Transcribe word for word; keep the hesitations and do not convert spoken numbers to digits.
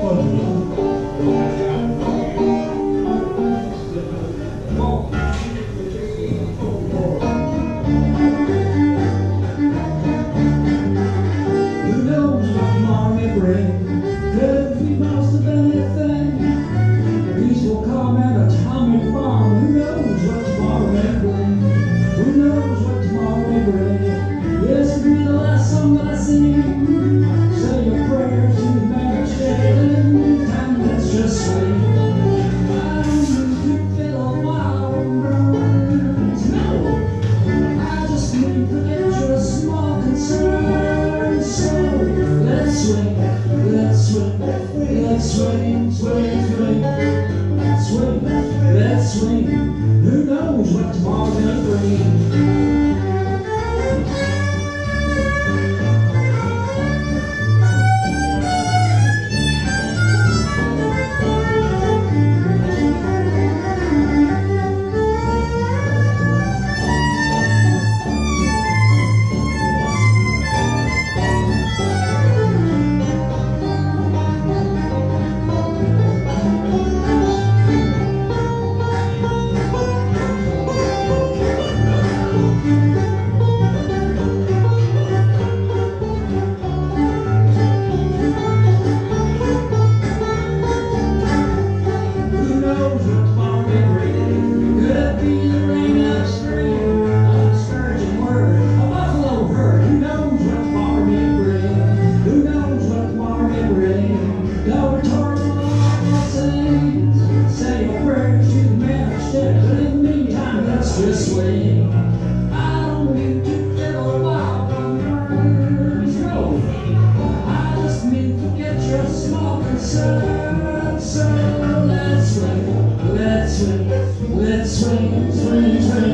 Could be most of anything. Peaceful calm and atomic bomb. Who knows what tomorrow may bring? Who knows what tomorrow may bring? Yes, it'll be the last song that I sing. Say your prayers to the man shade. And in the meantime, let's just swing. I don't need to fiddle while it burns. No, I just need to get your small concern. So let's swing. Let's swing, let's swing, swing, swing, swing, let's swing. Who knows what tomorrow's gonna bring? Just swing. I don't need to fiddle while the burns. No, I just need to get your small concern. So let's swing, let's swing, let's swing, swing, swing.